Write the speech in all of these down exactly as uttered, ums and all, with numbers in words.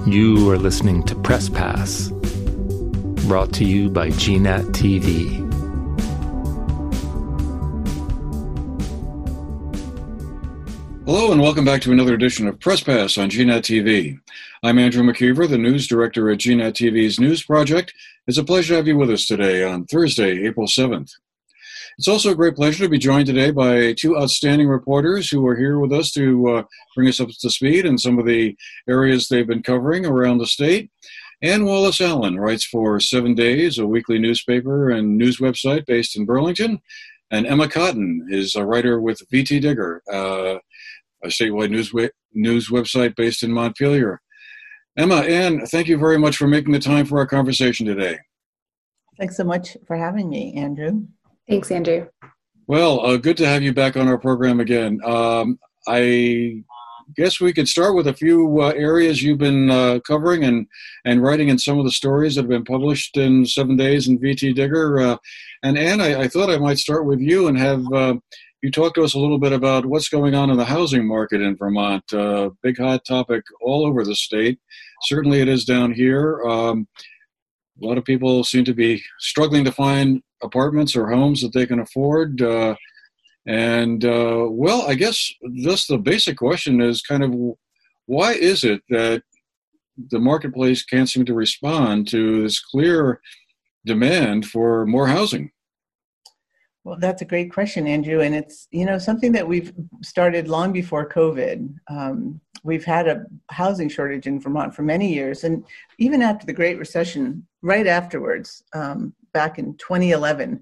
You are listening to Press Pass, brought to you by G NAT T V. Hello and welcome back to another edition of Press Pass on G NAT T V. I'm Andrew McKeever, the news director at G NAT T V's News Project. It's a pleasure to have you with us today on Thursday, April seventh. It's also a great pleasure to be joined today by two outstanding reporters who are here with us to uh, bring us up to speed in some of the areas they've been covering around the state. Ann Wallace Allen writes for Seven Days, a weekly newspaper and news website based in Burlington. And Emma Cotton is a writer with V T Digger, uh, a statewide news, we- news website based in Montpelier. Emma, Ann, thank you very much for making the time for our conversation today. Thanks so much for having me, Andrew. Thanks, Andrew. Well, uh, good to have you back on our program again. Um, I guess we could start with a few uh, areas you've been uh, covering and, and writing in some of the stories that have been published in Seven Days and V T Digger. Uh, and Ann, I, I thought I might start with you and have uh, you talk to us a little bit about what's going on in the housing market in Vermont. Uh, big hot topic all over the state. Certainly it is down here. Um, a lot of people seem to be struggling to find apartments or homes that they can afford. Uh, and, uh, well, I guess just the basic question is kind of why is it that the marketplace can't seem to respond to this clear demand for more housing? Well, that's a great question, Andrew. And it's, you know, something that we've started long before COVID. Um, we've had a housing shortage in Vermont for many years. And even after the Great Recession, right afterwards, um, back in twenty eleven,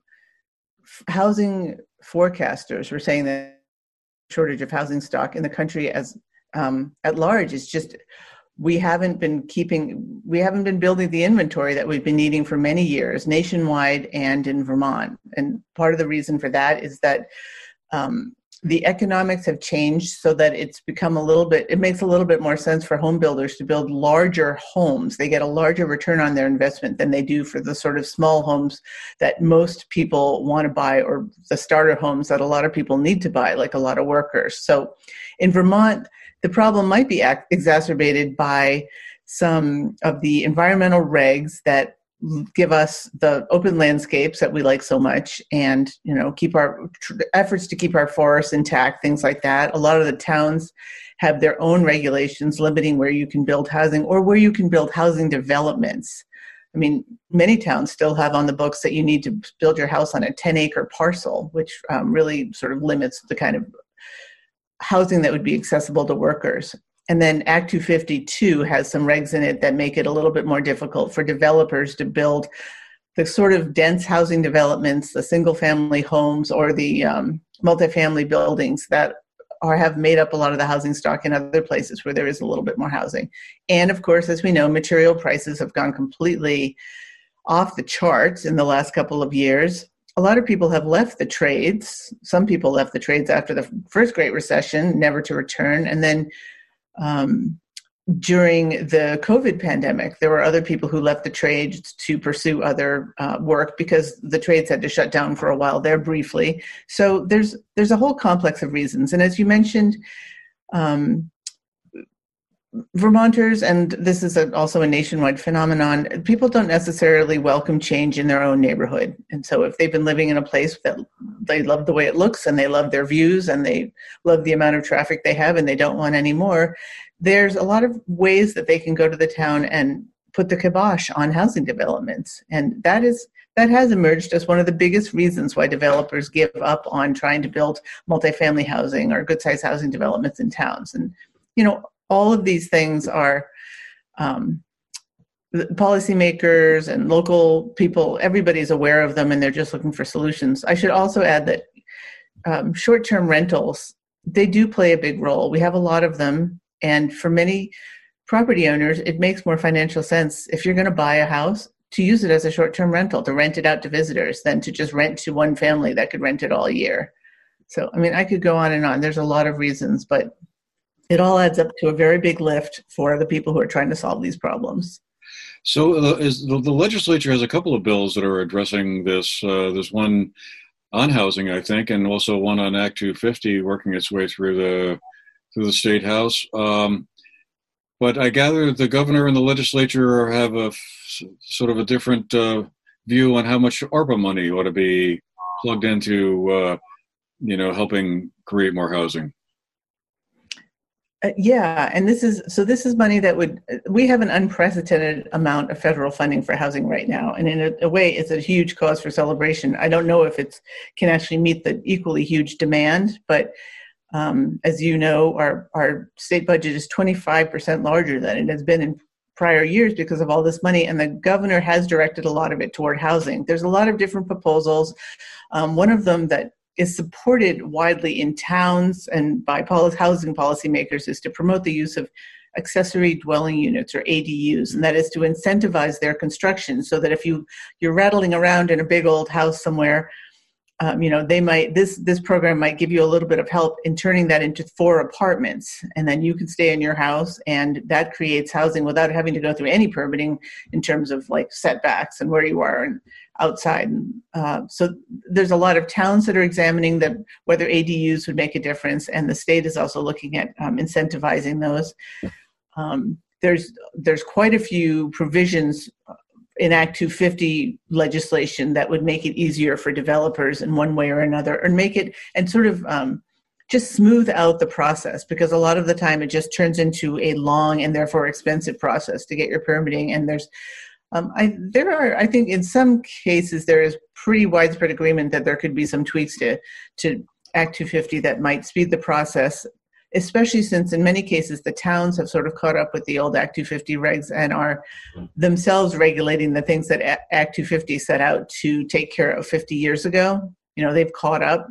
f- housing forecasters were saying that the shortage of housing stock in the country as um, at large is just, we haven't been keeping, we haven't been building the inventory that we've been needing for many years, nationwide and in Vermont. And part of the reason for that is that um, the economics have changed so that it's become a little bit, it makes a little bit more sense for home builders to build larger homes. They get a larger return on their investment than they do for the sort of small homes that most people want to buy, or the starter homes that a lot of people need to buy, like a lot of workers. So in Vermont, the problem might be ac- exacerbated by some of the environmental regs that give us the open landscapes that we like so much, and you know, keep our tr- efforts to keep our forests intact, things like that. A lot of the towns have their own regulations limiting where you can build housing or where you can build housing developments. I mean, many towns still have on the books that you need to build your house on a ten acre parcel, which um, really sort of limits the kind of housing that would be accessible to workers. And then Act two fifty-two has some regs in it that make it a little bit more difficult for developers to build the sort of dense housing developments, the single family homes or the um, multifamily buildings that are have made up a lot of the housing stock in other places where there is a little bit more housing. And of course, as we know, material prices have gone completely off the charts in the last couple of years. A lot of people have left the trades. Some people left the trades after the first Great Recession, never to return. And then um, during the COVID pandemic, there were other people who left the trades to pursue other uh, work because the trades had to shut down for a while there briefly. So there's there's a whole complex of reasons. And as you mentioned, um, Vermonters, and this is a, also a nationwide phenomenon, people don't necessarily welcome change in their own neighborhood. And so if they've been living in a place that they love the way it looks and they love their views and they love the amount of traffic they have and they don't want any more, there's a lot of ways that they can go to the town and put the kibosh on housing developments. And that is that has emerged as one of the biggest reasons why developers give up on trying to build multifamily housing or good-sized housing developments in towns. And, you know, all of these things are um, policymakers and local people, everybody's aware of them and they're just looking for solutions. I should also add that um, short-term rentals, they do play a big role. We have a lot of them. And for many property owners, it makes more financial sense if you're going to buy a house to use it as a short-term rental, to rent it out to visitors than to just rent to one family that could rent it all year. So, I mean, I could go on and on. There's a lot of reasons, but it all adds up to a very big lift for the people who are trying to solve these problems. So uh, is the, the legislature has a couple of bills that are addressing this. Uh, there's one on housing, I think, and also one on Act two fifty working its way through the through the State House. Um, but I gather the governor and the legislature have a sort of a different uh, view on how much ARPA money ought to be plugged into, uh, you know, helping create more housing. Uh, yeah, and this is so. This is money that would we have an unprecedented amount of federal funding for housing right now, and in a, a way, it's a huge cause for celebration. I don't know if it's can actually meet the equally huge demand, but um, as you know, our our state budget is twenty-five percent larger than it has been in prior years because of all this money, and the governor has directed a lot of it toward housing. There's a lot of different proposals. Um, one of them that is supported widely in towns and by policy, housing policymakers is to promote the use of accessory dwelling units, or A D Us, and that is to incentivize their construction so that if you, you're rattling around in a big old house somewhere, um, you know, they might, this, this program might give you a little bit of help in turning that into four apartments, and then you can stay in your house, and that creates housing without having to go through any permitting in terms of like setbacks and where you are and outside. Uh, so there's a lot of towns that are examining that whether A D Us would make a difference, and the state is also looking at um, incentivizing those. Um, there's there's quite a few provisions in Act two fifty legislation that would make it easier for developers in one way or another, or make it and sort of um, just smooth out the process, because a lot of the time it just turns into a long and therefore expensive process to get your permitting. And there's Um, I, there are, I think in some cases, there is pretty widespread agreement that there could be some tweaks to, to Act two fifty that might speed the process, especially since in many cases the towns have sort of caught up with the old Act two fifty regs and are themselves regulating the things that Act two fifty set out to take care of fifty years ago. You know, they've caught up.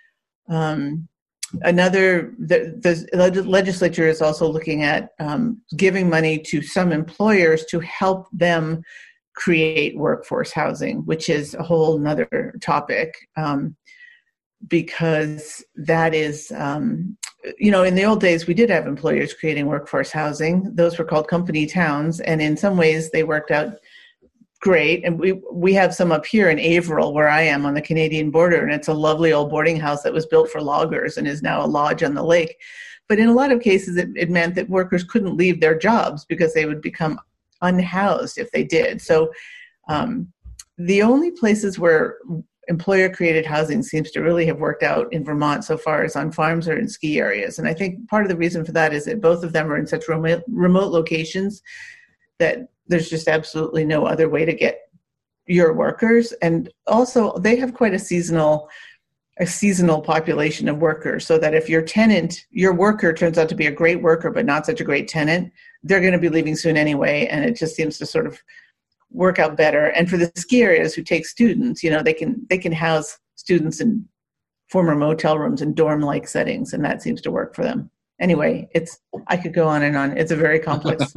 Um, Another, the, the legislature is also looking at um, giving money to some employers to help them create workforce housing, which is a whole nother topic, um, because that is, um, you know, in the old days, we did have employers creating workforce housing. Those were called company towns, and in some ways they worked out great. And we we have some up here in Averill, where I am on the Canadian border, and it's a lovely old boarding house that was built for loggers and is now a lodge on the lake. But in a lot of cases, it, it meant that workers couldn't leave their jobs because they would become unhoused if they did. So um, the only places where employer-created housing seems to really have worked out in Vermont so far is on farms or in ski areas. And I think part of the reason for that is that both of them are in such remote, remote locations that there's just absolutely no other way to get your workers. And also they have quite a seasonal, a seasonal population of workers, so that if your tenant, your worker turns out to be a great worker, but not such a great tenant, they're going to be leaving soon anyway. And it just seems to sort of work out better. And for the ski areas who take students, you know, they can, they can house students in former motel rooms and dorm-like settings, and that seems to work for them. Anyway, it's I could go on and on. It's a very complex.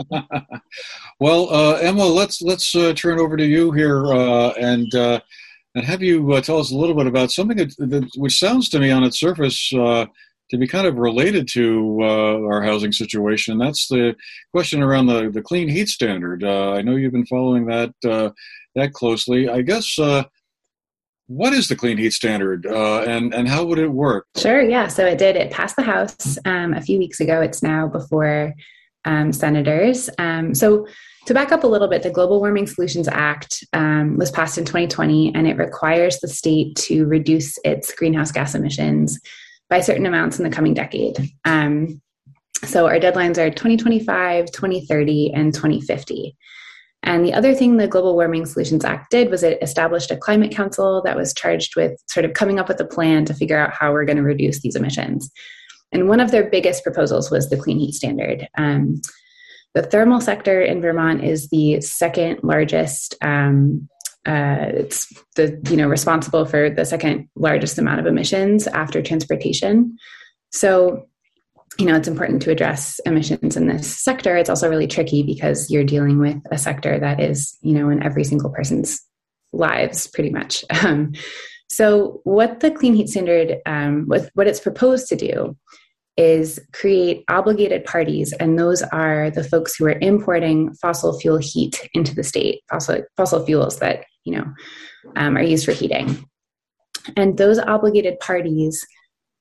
Well, uh, Emma, let's let's uh, turn over to you here uh, and uh, and have you uh, tell us a little bit about something that, that which sounds to me on its surface uh, to be kind of related to uh, our housing situation. That's the question around the, the clean heat standard. Uh, I know you've been following that uh, that closely. I guess. Uh, What is the clean heat standard uh, and, and how would it work? Sure, yeah. So it did. It passed the House um, a few weeks ago. It's now before um, senators. Um, so to back up a little bit, the Global Warming Solutions Act um, was passed in twenty twenty, and it requires the state to reduce its greenhouse gas emissions by certain amounts in the coming decade. Um, so our deadlines are twenty twenty-five, twenty thirty, and twenty fifty. And the other thing the Global Warming Solutions Act did was it established a climate council that was charged with sort of coming up with a plan to figure out how we're going to reduce these emissions. And one of their biggest proposals was the clean heat standard. Um, the thermal sector in Vermont is the second largest. Um, uh, it's the you know responsible for the second largest amount of emissions after transportation. So you know, it's important to address emissions in this sector. It's also really tricky because you're dealing with a sector that is, you know, in every single person's lives, pretty much. Um, so what the Clean Heat Standard, um, what, what it's proposed to do is create obligated parties, and those are the folks who are importing fossil fuel heat into the state, fossil, fossil fuels that, you know, um, are used for heating. And those obligated parties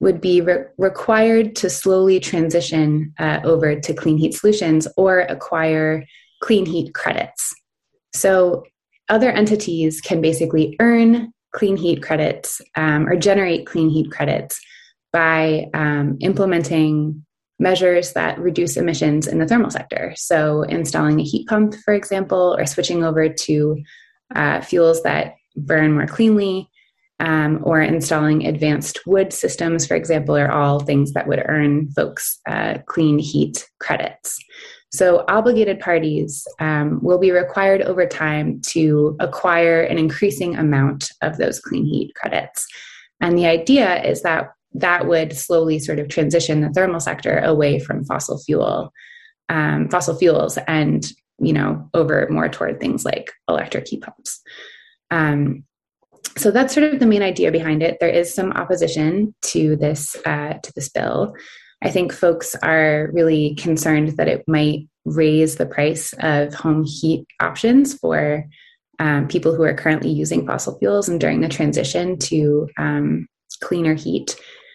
would be re- required to slowly transition uh, over to clean heat solutions or acquire clean heat credits. So other entities can basically earn clean heat credits um, or generate clean heat credits by um, implementing measures that reduce emissions in the thermal sector. So installing a heat pump, for example, or switching over to uh, fuels that burn more cleanly, um, or installing advanced wood systems, for example, are all things that would earn folks uh, clean heat credits. So obligated parties um, will be required over time to acquire an increasing amount of those clean heat credits. And the idea is that that would slowly sort of transition the thermal sector away from fossil fuel, um, fossil fuels, and you know over more toward things like electric heat pumps. Um, so that's sort of the main idea behind it. There is some opposition to this uh, to this bill. I think folks are really concerned that it might raise the price of home heat options for um, people who are currently using fossil fuels and during the transition to um, cleaner heat.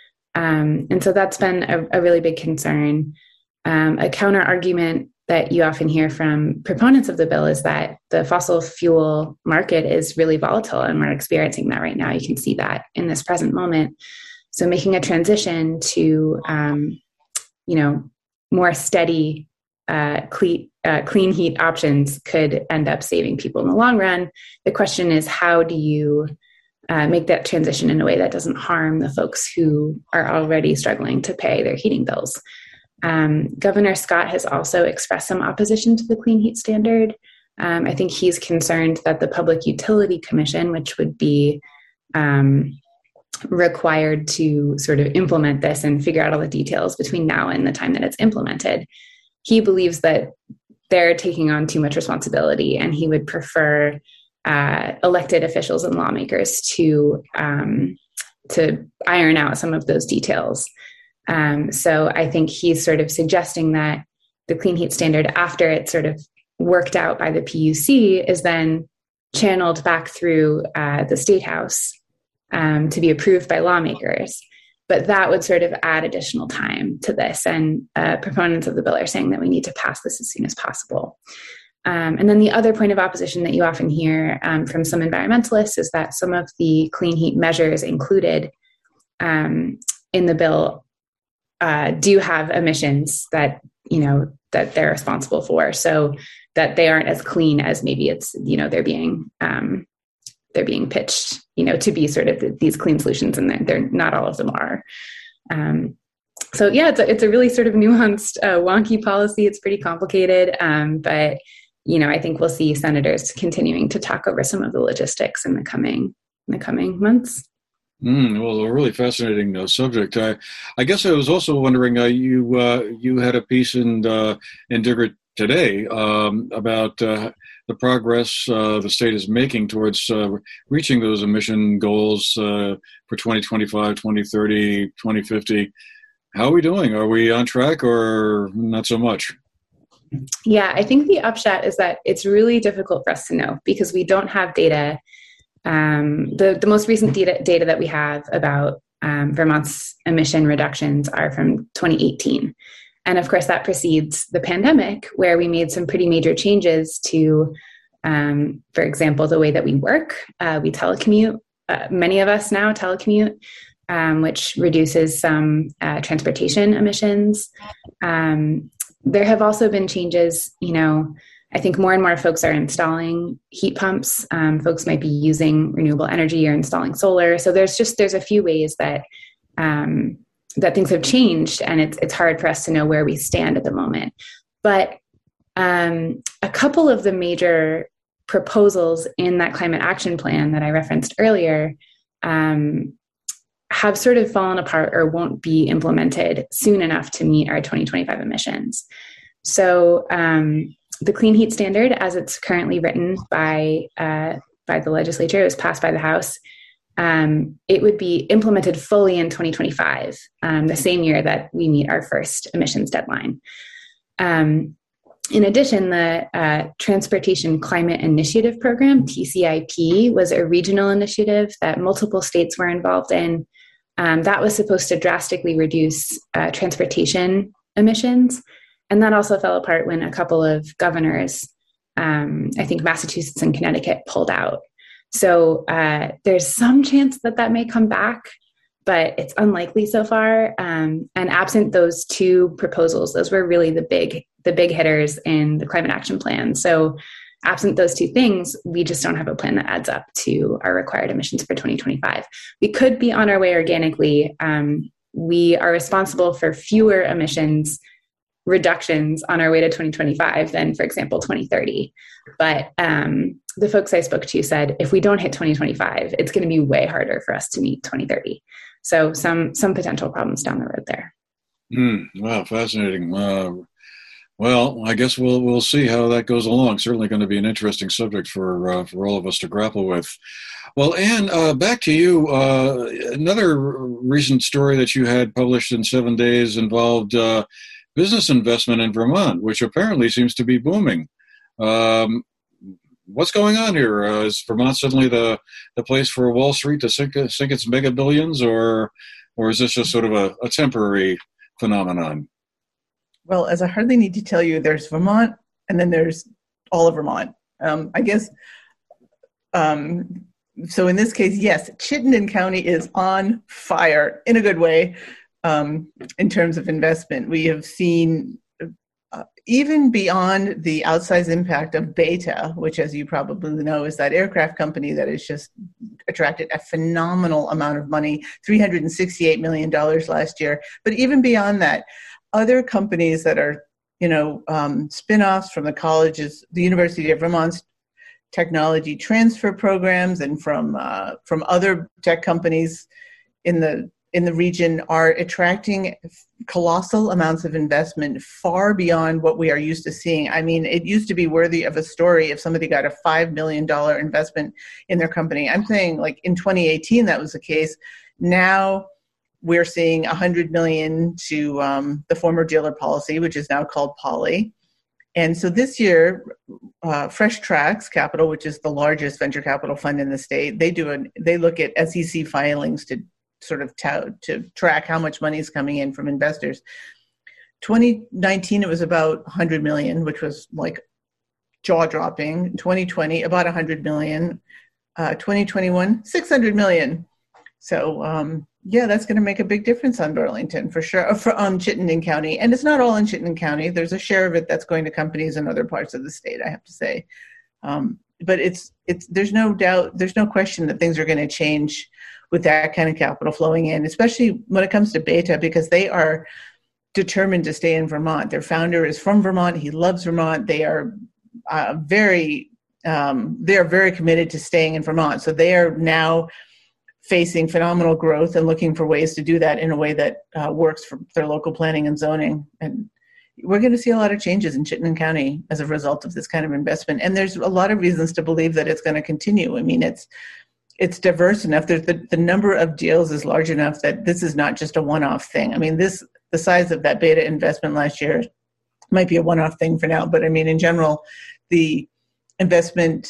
Um, and so that's been a, a really big concern. Um, a counter argument that you often hear from proponents of the bill is that the fossil fuel market is really volatile, and we're experiencing that right now. You can see that in this present moment. So making a transition to, um, you know, more steady, uh, clean, uh, clean heat options could end up saving people in the long run. The question is, how do you uh, make that transition in a way that doesn't harm the folks who are already struggling to pay their heating bills? Um, Governor Scott has also expressed some opposition to the clean heat standard. Um, I think he's concerned that the Public Utility Commission, which would be um, required to sort of implement this and figure out all the details between now and the time that it's implemented, he believes that they're taking on too much responsibility, and he would prefer uh, elected officials and lawmakers to um, to iron out some of those details. Um, so I think he's sort of suggesting that the clean heat standard, after it's sort of worked out by the P U C, is then channeled back through uh, the State House um, to be approved by lawmakers. But that would sort of add additional time to this. And uh, proponents of the bill are saying that we need to pass this as soon as possible. Um, and then the other point of opposition that you often hear um, from some environmentalists is that some of the clean heat measures included um, in the bill uh, do have emissions that, you know, that they're responsible for, so that they aren't as clean as maybe it's, you know, they're being um, they're being pitched, you know, to be sort of the, these clean solutions, and they're, they're not all of them are. Um, so yeah, it's a, it's a really sort of nuanced, uh, wonky policy. It's pretty complicated, um, but you know, I think we'll see senators continuing to talk over some of the logistics in the coming in the coming months. Mm, well, a really fascinating uh, subject. I, I guess I was also wondering, uh, you uh, you had a piece in uh, in Digger today um, about uh, the progress uh, the state is making towards uh, reaching those emission goals uh, for twenty twenty-five, twenty thirty, twenty fifty. How are we doing? Are we on track or not so much? Yeah, I think the upshot is that it's really difficult for us to know because we don't have data. Um, the, the most recent data, data that we have about um, Vermont's emission reductions are from twenty eighteen. And of course, that precedes the pandemic, where we made some pretty major changes to, um, for example, the way that we work. Uh, we telecommute. Uh, many of us now telecommute, um, which reduces some uh, transportation emissions. Um, there have also been changes, you know, I think more and more folks are installing heat pumps. Um, folks might be using renewable energy or installing solar. So there's just, there's a few ways that um, that things have changed, and it's it's hard for us to know where we stand at the moment. But um, a couple of the major proposals in that climate action plan that I referenced earlier um, have sort of fallen apart or won't be implemented soon enough to meet our twenty twenty-five emissions. So um, the Clean Heat Standard, as it's currently written by uh, by the legislature, it was passed by the House. Um, it would be implemented fully in twenty twenty-five, um, the same year that we meet our first emissions deadline. Um, in addition, the uh, Transportation Climate Initiative Program, T C I P, was a regional initiative that multiple states were involved in. Um, that was supposed to drastically reduce uh, transportation emissions. And that also fell apart when a couple of governors, um, I think Massachusetts and Connecticut, pulled out. So uh, there's some chance that that may come back, but it's unlikely so far. Um, and absent those two proposals, those were really the big, the big hitters in the climate action plan. So absent those two things, we just don't have a plan that adds up to our required emissions for twenty twenty-five. We could be on our way organically. Um, we are responsible for fewer emissions reductions on our way to twenty twenty-five than, for example, twenty thirty. But um, the folks I spoke to said, if we don't hit twenty twenty-five, it's going to be way harder for us to meet twenty thirty. So some some potential problems down the road there. Mm, wow, fascinating. Uh, well, I guess we'll we'll see how that goes along. Certainly going to be an interesting subject for uh, for all of us to grapple with. Well, Anne, uh, back to you. Uh, another recent story that you had published in Seven Days involved uh, business investment in Vermont, which apparently seems to be booming. Um, what's going on here? Uh, is Vermont suddenly the, the place for Wall Street to sink, sink its mega billions, or or is this just sort of a, a temporary phenomenon? Well, as I hardly need to tell you, there's Vermont, and then there's all of Vermont. Um, I guess, um, so in this case, yes, Chittenden County is on fire in a good way um, in terms of investment. We have seen, uh, even beyond the outsized impact of Beta, which, as you probably know, is that aircraft company that has just attracted a phenomenal amount of money, three hundred sixty-eight million dollars last year. But even beyond that, other companies that are, you know, um, spin-offs from the colleges, the University of Vermont's technology transfer programs, and from uh, from other tech companies in the in the region are attracting colossal amounts of investment far beyond what we are used to seeing. I mean, it used to be worthy of a story if somebody got a five million dollars investment in their company. I'm saying, like, in twenty eighteen, that was the case. Now we're seeing one hundred million dollars to um, the former dealer policy, which is now called Poly. And so this year, uh, Fresh Tracks Capital, which is the largest venture capital fund in the state, they do an, they look at S E C filings to sort of tout, to track how much money is coming in from investors. twenty nineteen, it was about one hundred million, which was like jaw-dropping. twenty twenty, about one hundred million. Uh, twenty twenty-one, six hundred million. So, um, yeah, that's going to make a big difference on Burlington for sure, for on Chittenden County. And it's not all in Chittenden County. There's a share of it that's going to companies in other parts of the state, I have to say. Um, but it's it's there's no doubt, there's no question that things are going to change with that kind of capital flowing in, especially when it comes to Beta, because they are determined to stay in Vermont. Their founder is from Vermont. He loves Vermont. They are uh, very um, they are very committed to staying in Vermont. So they are now facing phenomenal growth and looking for ways to do that in a way that uh, works for their local planning and zoning. And we're going to see a lot of changes in Chittenden County as a result of this kind of investment. And there's a lot of reasons to believe that it's going to continue. I mean, it's it's diverse enough. There's the, the number of deals is large enough that this is not just a one-off thing. I mean, this the size of that Beta investment last year might be a one-off thing for now. But I mean, in general, the investment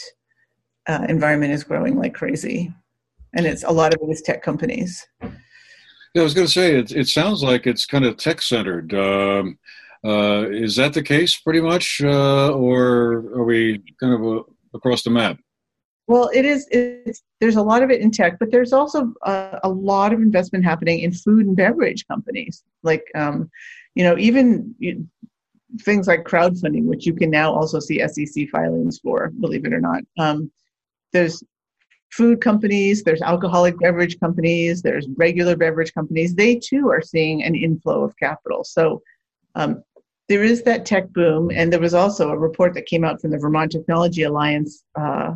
uh, environment is growing like crazy. And it's a lot of it is tech companies. Yeah, I was going to say, it, it sounds like it's kind of tech-centered. Um, uh, is that the case pretty much, uh, or are we kind of uh, across the map? Well, it is. It's, there's a lot of it in tech, but there's also a, a lot of investment happening in food and beverage companies. Like, um, you know, even you, things like crowdfunding, which you can now also see S E C filings for, believe it or not. Um, there's food companies, there's alcoholic beverage companies, there's regular beverage companies. They too are seeing an inflow of capital. So um, there is that tech boom. And there was also a report that came out from the Vermont Technology Alliance uh,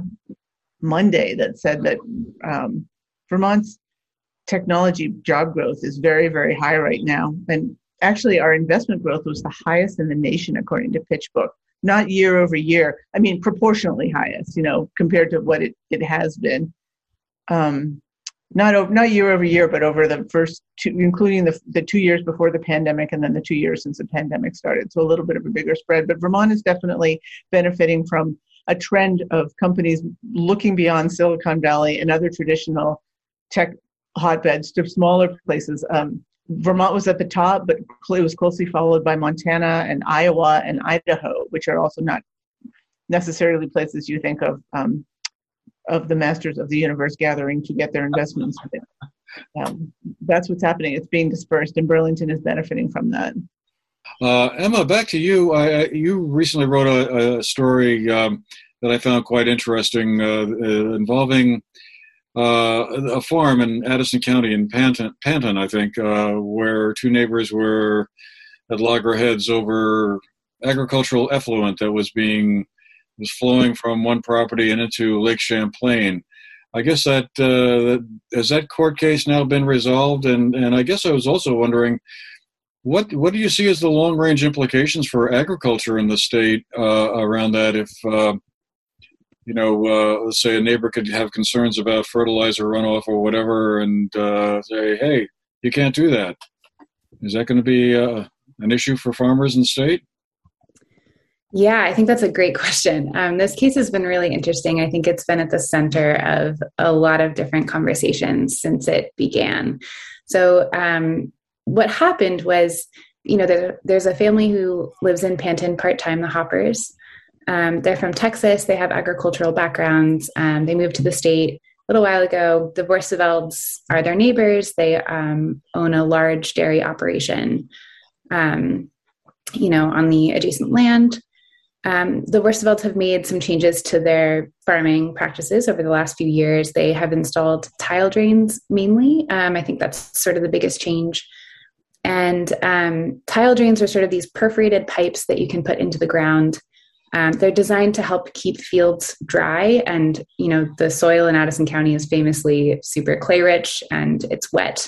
Monday that said that um, Vermont's technology job growth is very, very high right now. And actually our investment growth was the highest in the nation, according to PitchBook. Not year over year. I mean, proportionally highest, you know, compared to what it, it has been. Um, not over, not year over year, but over the first two, including the the two years before the pandemic and then the two years since the pandemic started. So a little bit of a bigger spread. But Vermont is definitely benefiting from a trend of companies looking beyond Silicon Valley and other traditional tech hotbeds to smaller places. Um, Vermont was at the top, but it was closely followed by Montana and Iowa and Idaho, which are also not necessarily places you think of um, of the masters of the universe gathering to get their investments. Um, that's what's happening. It's being dispersed, and Burlington is benefiting from that. Uh, Emma, back to you. I, I, you recently wrote a, a story um, that I found quite interesting uh, uh, involving uh, a farm in Addison County in Panton, Panton I think, uh, where two neighbors were at loggerheads over agricultural effluent that was being was flowing from one property and into Lake Champlain. I guess that uh, has that court case now been resolved, and and I guess I was also wondering, what what do you see as the long range implications for agriculture in the state uh, around that? If uh, you know, uh, let's say a neighbor could have concerns about fertilizer runoff or whatever, and uh, say, hey, you can't do that. Is that going to be uh, an issue for farmers in the state? Yeah, I think that's a great question. Um, this case has been really interesting. I think it's been at the center of a lot of different conversations since it began. So um, what happened was, you know, there, there's a family who lives in Panton part-time, the Hoppers. Um, they're from Texas. They have agricultural backgrounds. Um, they moved to the state a little while ago. The Vorstevelds are their neighbors. They um, own a large dairy operation, um, you know, on the adjacent land. Um, the Vorstevelds have made some changes to their farming practices over the last few years. They have installed tile drains mainly. Um, I think that's sort of the biggest change. And um, tile drains are sort of these perforated pipes that you can put into the ground. Um, they're designed to help keep fields dry. And, you know, the soil in Addison County is famously super clay rich and it's wet.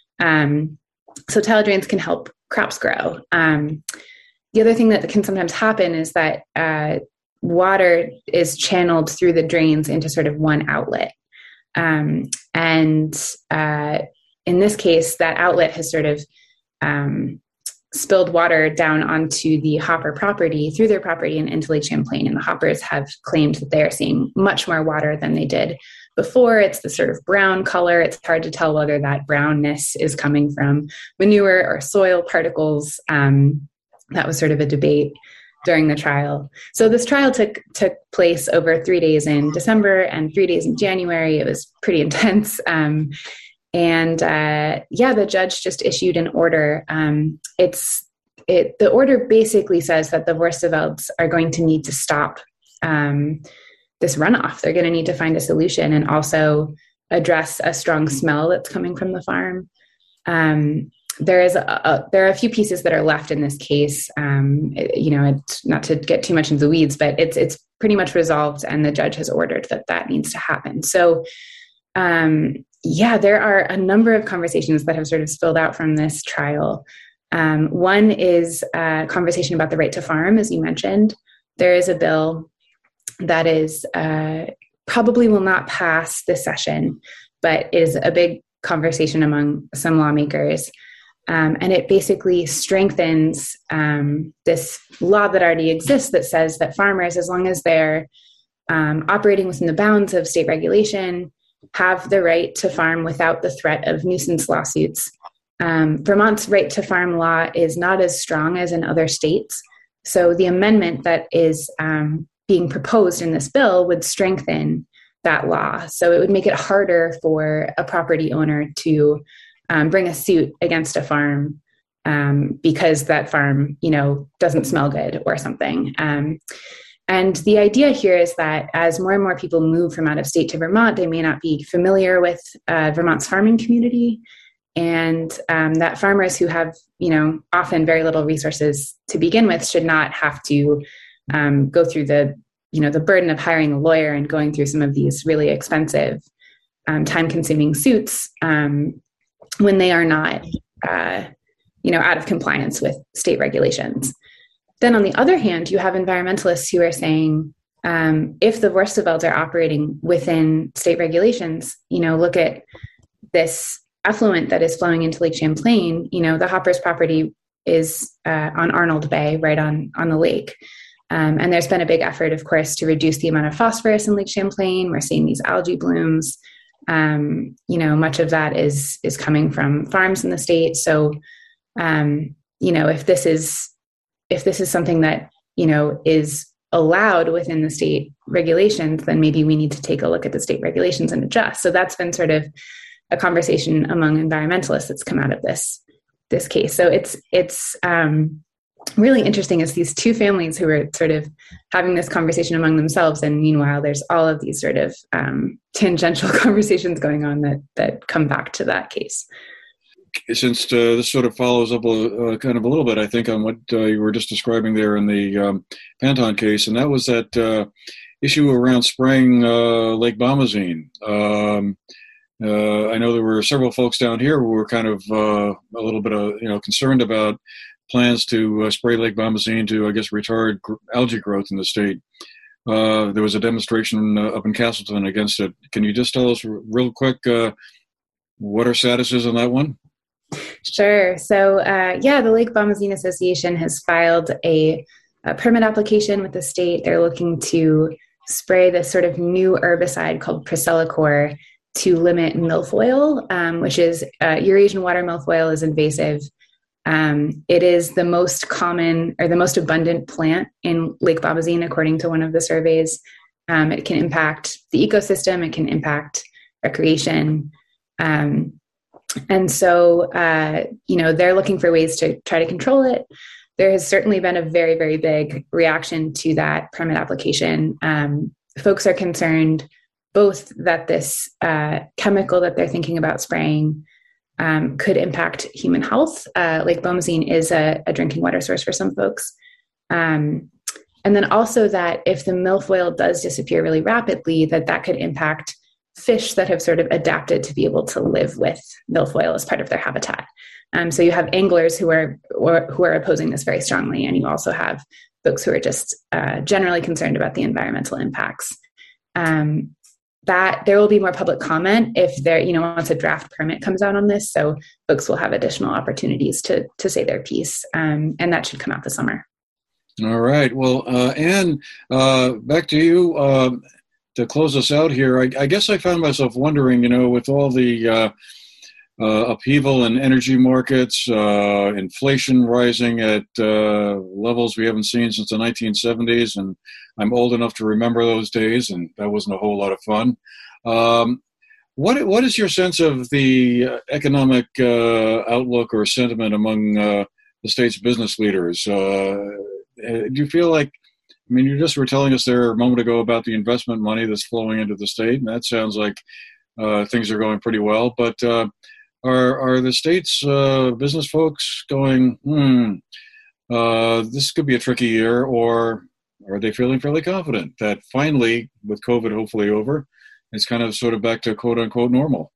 Um, so tile drains can help crops grow. Um, The other thing that can sometimes happen is that uh, water is channeled through the drains into sort of one outlet. Um, and uh, in this case, that outlet has sort of um, spilled water down onto the Hopper property, through their property and into Lake Champlain. And the Hoppers have claimed that they are seeing much more water than they did before. It's the sort of brown color. It's hard to tell whether that brownness is coming from manure or soil particles. Um, That was sort of a debate during the trial. So this trial took took place over three days in December and three days in January. It was pretty intense. Um, and uh, yeah, the judge just issued an order. Um, it's it. The order basically says that the Vorstevelds are going to need to stop um, this runoff. They're going to need to find a solution and also address a strong smell that's coming from the farm. Um, There is a, a, there are a few pieces that are left in this case. Um, it, you know, it's not to get too much into the weeds, but it's it's pretty much resolved, and the judge has ordered that that needs to happen. So, um, yeah, there are a number of conversations that have sort of spilled out from this trial. Um, one is a conversation about the right to farm, as you mentioned. There is a bill that is uh, probably will not pass this session, but is a big conversation among some lawmakers. Um, and it basically strengthens um, this law that already exists that says that farmers, as long as they're um, operating within the bounds of state regulation, have the right to farm without the threat of nuisance lawsuits. Um, Vermont's right to farm law is not as strong as in other states. So the amendment that is um, being proposed in this bill would strengthen that law. So it would make it harder for a property owner to Um, bring a suit against a farm um, because that farm, you know, doesn't smell good or something. Um, and the idea here is that as more and more people move from out of state to Vermont, they may not be familiar with uh, Vermont's farming community, and um, that farmers who have, you know, often very little resources to begin with should not have to um, go through the, you know, the burden of hiring a lawyer and going through some of these really expensive, um, time-consuming suits. Um, when they are not, uh, you know, out of compliance with state regulations. Then on the other hand, you have environmentalists who are saying, um, if the Vorstevelds are operating within state regulations, you know, look at this effluent that is flowing into Lake Champlain. You know, the Hoppers property is uh, on Arnold Bay, right on, on the lake. Um, and there's been a big effort, of course, to reduce the amount of phosphorus in Lake Champlain. We're seeing these algae blooms. Um, you know, much of that is is coming from farms in the state. So, um, you know, if this is if this is something that, you know, is allowed within the state regulations, then maybe we need to take a look at the state regulations and adjust. So that's been sort of a conversation among environmentalists that's come out of this this case. So it's it's um, really interesting as these two families who are sort of having this conversation among themselves, and meanwhile there's all of these sort of um, tangential conversations going on that that come back to that case. Since uh, this sort of follows up a, uh, kind of a little bit, I think, on what uh, you were just describing there in the um, Panton case, and that was that uh, issue around spraying uh, Lake Bomazene. Um, uh, I know there were several folks down here who were kind of uh, a little bit, uh, you know, concerned about plans to uh, spray Lake Bomazene to, I guess, retard gr- algae growth in the state. Uh, there was a demonstration uh, up in Castleton against it. Can you just tell us r- real quick uh, what our status is on that one? Sure. So, uh, yeah, the Lake Bomazene Association has filed a, a permit application with the state. They're looking to spray this sort of new herbicide called Priscillacor to limit milfoil, um, which is uh, Eurasian water milfoil is invasive. Um, it is the most common or the most abundant plant in Lake Bomazene, according to one of the surveys. Um, it can impact the ecosystem. It can impact recreation. Um, And so, uh, you know, they're looking for ways to try to control it. There has certainly been a very, very big reaction to that permit application. Um, folks are concerned both that this uh, chemical that they're thinking about spraying um, could impact human health. Uh, Lake Bomazene is a, a drinking water source for some folks. Um, and then also that if the milfoil does disappear really rapidly, that that could impact fish that have sort of adapted to be able to live with milfoil as part of their habitat. Um, so you have anglers who are or, who are opposing this very strongly, and you also have folks who are just uh, generally concerned about the environmental impacts. Um, that there will be more public comment if there, you know, once a draft permit comes out on this, so folks will have additional opportunities to to say their piece, um, and that should come out this summer. All right. Well, uh, Anne, uh, back to you. Uh, To close us out here, I, I guess I found myself wondering, you know, with all the uh, uh, upheaval in energy markets, uh, inflation rising at uh, levels we haven't seen since the nineteen seventies, and I'm old enough to remember those days, and that wasn't a whole lot of fun. Um, what what is your sense of the economic uh, outlook or sentiment among uh, the state's business leaders? Uh, do you feel like, I mean, you just were telling us there a moment ago about the investment money that's flowing into the state, and that sounds like uh, things are going pretty well. But uh, are are the state's uh, business folks going, hmm, uh, this could be a tricky year, or are they feeling fairly confident that finally, with COVID hopefully over, it's kind of sort of back to quote-unquote normal?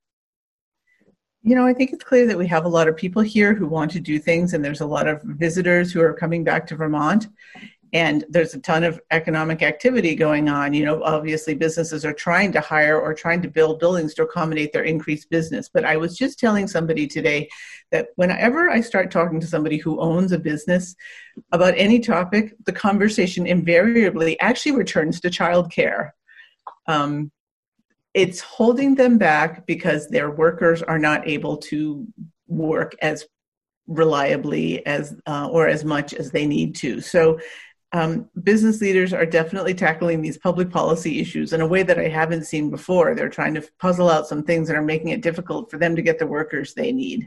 You know, I think it's clear that we have a lot of people here who want to do things, and there's a lot of visitors who are coming back to Vermont. And there's a ton of economic activity going on. You know, obviously businesses are trying to hire or trying to build buildings to accommodate their increased business. But I was just telling somebody today that whenever I start talking to somebody who owns a business about any topic, the conversation invariably actually returns to childcare. Um, it's holding them back because their workers are not able to work as reliably as uh, or as much as they need to. So Um, business leaders are definitely tackling these public policy issues in a way that I haven't seen before. They're trying to puzzle out some things that are making it difficult for them to get the workers they need.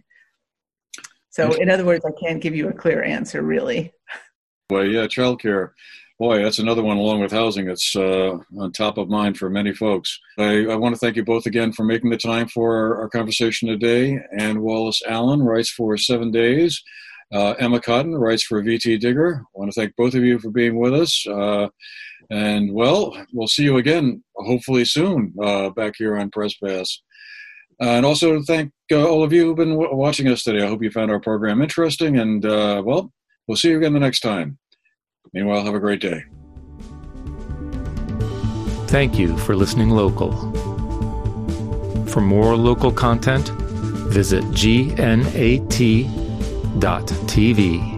So in other words, I can't give you a clear answer, really. Well, yeah, childcare. Boy, that's another one along with housing that's uh, on top of mind for many folks. I, I want to thank you both again for making the time for our, our conversation today. Anne Wallace Allen writes for Seven Days. Uh, Emma Cotton writes for V T Digger. I want to thank both of you for being with us. Uh, and, well, we'll see you again, hopefully soon, uh, back here on Press Pass. Uh, and also thank uh, all of you who've been w- watching us today. I hope you found our program interesting. And, uh, well, we'll see you again the next time. Meanwhile, have a great day. Thank you for listening local. For more local content, visit G N A T dot T V.